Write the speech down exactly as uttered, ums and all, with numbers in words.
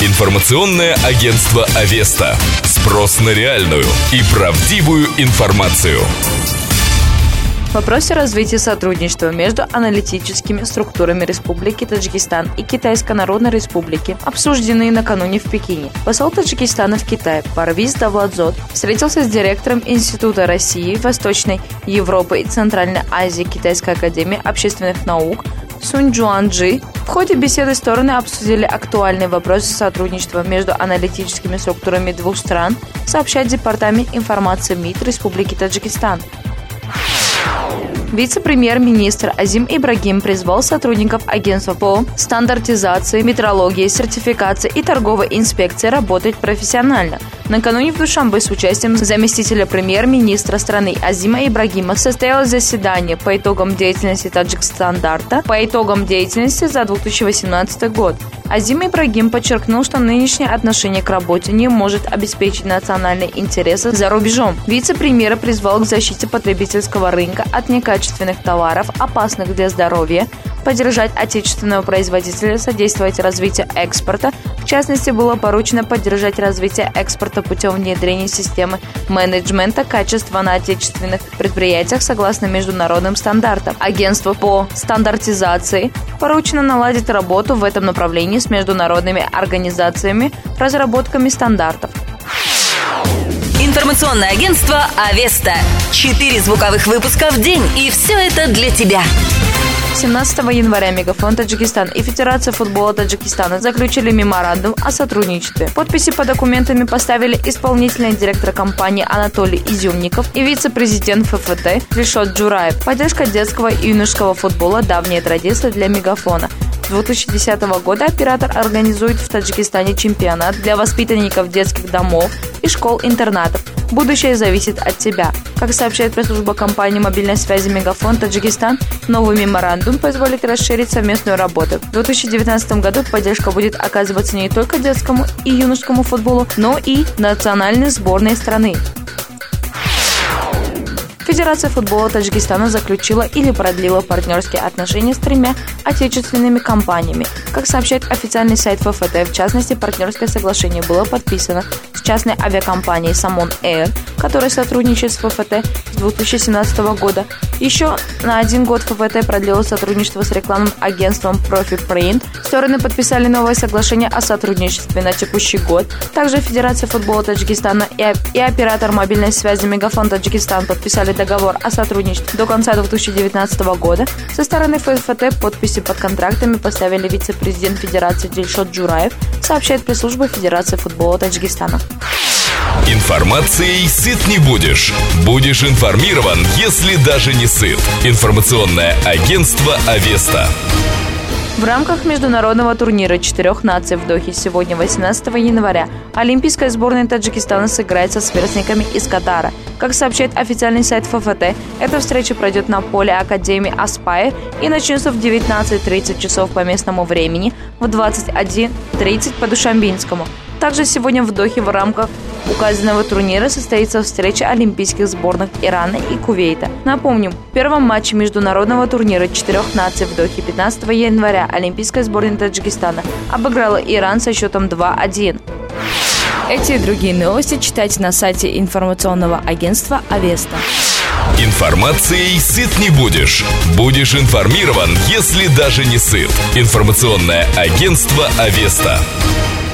Информационное агентство «Авеста». Спрос на реальную и правдивую информацию. В вопросе развития сотрудничества между аналитическими структурами Республики Таджикистан и Китайской Народной Республики, обсужденные накануне в Пекине, посол Таджикистана в Китае Парвиз Давлатзод встретился с директором Института России, Восточной Европы и Центральной Азии Китайской академии общественных наук Сунь Джуанджи. В ходе беседы стороны обсудили актуальные вопросы сотрудничества между аналитическими структурами двух стран, сообщает Департамент информации МИД Республики Таджикистан. Вице-премьер-министр Азим Ибрагим призвал сотрудников агентства по стандартизации, метрологии, сертификации и торговой инспекции работать профессионально. Накануне в Душанбе с участием заместителя премьер-министра страны Азима Ибрагима состоялось заседание по итогам деятельности Таджикстандарта по итогам деятельности за две тысячи восемнадцатый год. Азим Ибрагим подчеркнул, что нынешнее отношение к работе не может обеспечить национальные интересы за рубежом. Вице-премьер призвал к защите потребительского рынка от некачественных товаров, опасных для здоровья, поддержать отечественного производителя, содействовать развитию экспорта. В частности, было поручено поддержать развитие экспорта путем внедрения системы менеджмента качества на отечественных предприятиях согласно международным стандартам. Агентству по стандартизации поручено наладить работу в этом направлении с международными организациями, разработками стандартов. Информационное агентство «Авеста». Четыре звуковых выпуска в день, и все это для тебя. семнадцатого января Мегафон Таджикистан и Федерация футбола Таджикистана заключили меморандум о сотрудничестве. Подписи под документами поставили исполнительный директор компании Анатолий Изюмников и вице-президент ФФТ Дильшод Джураев. Поддержка детского и юношеского футбола – давняя традиция для Мегафона. С две тысячи десятого года оператор организует в Таджикистане чемпионат для воспитанников детских домов и школ-интернатов. Будущее зависит от тебя. Как сообщает пресс-служба компании мобильной связи Мегафон Таджикистан, новый меморандум позволит расширить совместную работу. В две тысячи девятнадцатом году поддержка будет оказываться не только детскому и юношескому футболу, но и национальной сборной страны. Федерация футбола Таджикистана заключила или продлила партнерские отношения с тремя отечественными компаниями. Как сообщает официальный сайт ФФТ, в частности, партнерское соглашение было подписано с частной авиакомпанией Самон Эйр, которая сотрудничает с ФФТ с две тысячи семнадцатого года. Еще на один год ФФТ продлило сотрудничество с рекламным агентством Profi Print. Стороны подписали новое соглашение о сотрудничестве на текущий год. Также Федерация футбола Таджикистана и, и оператор мобильной связи Мегафон Таджикистан подписали договор о сотрудничестве до конца две тысячи девятнадцатого года. Со стороны ФФТ подписи под контрактами поставили вице-президент Федерации Дильшод Джураев, сообщает пресс-служба Федерации футбола Таджикистана. Информацией сыт не будешь. Будешь информирован, если даже не сыт. Информационное агентство «Авеста». В рамках международного турнира четырех наций в Дохе сегодня, восемнадцатого января, олимпийская сборная Таджикистана сыграет со сверстниками из Катара. Как сообщает официальный сайт ФФТ, эта встреча пройдет на поле Академии Аспайр и начнется в девятнадцать тридцать часов по местному времени, в двадцать один тридцать по душанбинскому. Также сегодня в Дохе в рамках указанного турнира состоится встреча олимпийских сборных Ирана и Кувейта. Напомним, в первом матче международного турнира четырех наций в Дохе пятнадцатого января олимпийская сборная Таджикистана обыграла Иран со счетом два один. Эти и другие новости читайте на сайте информационного агентства «Авеста». Информацией сыт не будешь. Будешь информирован, если даже не сыт. Информационное агентство «Авеста».